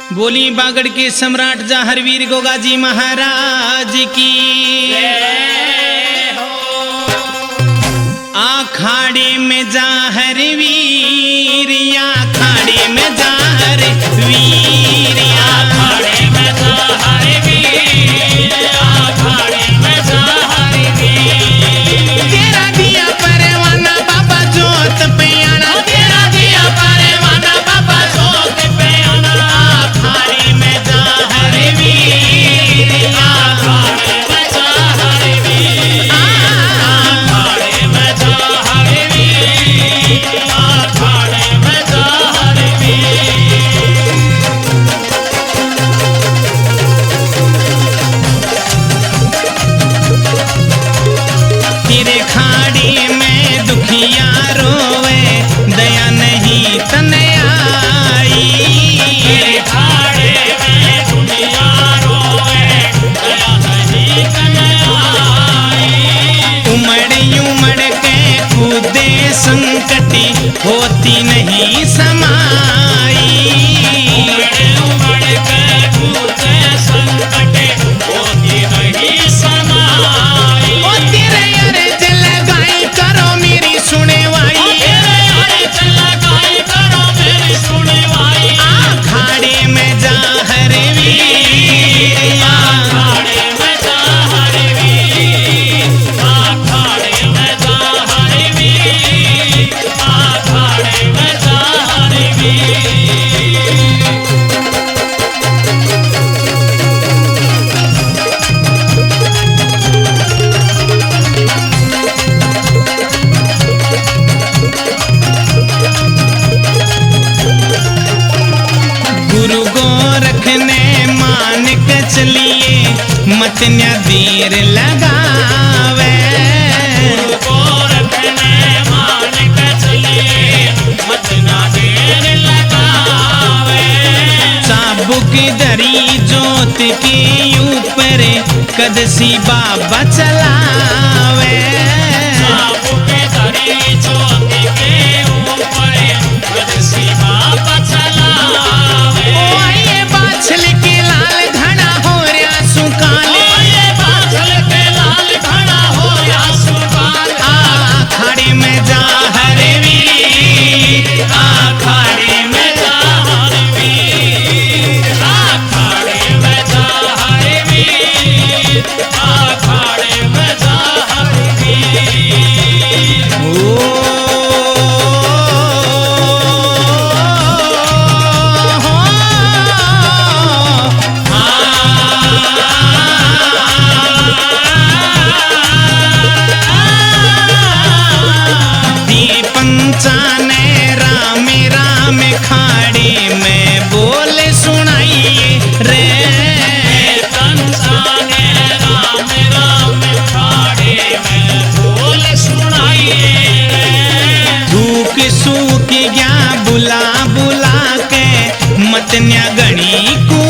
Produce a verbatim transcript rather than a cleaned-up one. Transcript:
बोली बागड़ के सम्राट जाहरवीर गोगाजी महाराज की। आखाड़े में जाहर वीर, आखाड़े में जाहर वीर, आखाड़े में जाहर वीर, आखाड़े में जाहर वीर। तेरा दिया परवाना बाबा जोत पे आना, तेरा दिया परवाना बाबा जोत पे आना। आखाड़े में जाहर वीर, आखाड़े में जाहर वीर, आखाड़े में जाहर वीर, आखाड़े में जाहर वीर। तेरे खाड़ी में दुखिया रोवे, दया नहीं तने आई। तेरे खाड़े में दुनिया रोए, दया नहीं तने आई। उमड़ उमड़ के कूदे संकटी, होती नहीं समाई। उमड़ उमड़ के कूदे संकटे, होती नहीं समाई। ओ तेरे अर्ज लगाई करो मेरी सुनवाई, तेरे अर्ज लगाई करो मेरी सुनवाई। आखाड़े में जाहर वीर, आखाड़े में जाहर वीर, आखाड़े में जाहर वीर, आखाड़े में जाहर वीर। गुरु गोरख ने मान के चलिए, मत न्या देर लगावे। गोरख ने मान के चलिए, मत ना देर लगावे। चाबुक दरी जोत के ऊपर, कदसी बाबा चलावे। चाबुक दरी जोत के ऊपर, कदसी बाबा चलावे। ओ ये बाछल के लाल घड़ा हो रहा सुकाले, ये बादल के लाल घड़ा हो या सुबाल। आखाड़े में जाहर वीर, आखाड़े में जाहर वीर, आखाड़े में जाहर वीर, आखाड़े में जाहर वीर। ओ पंचाने राम राम खाड़ी में बोल सुनाइए रे। पंचाने राम राम खाड़े में बोल सुनाइए रे। धूक सूख गया बुला बुला के, मत न्या गणी को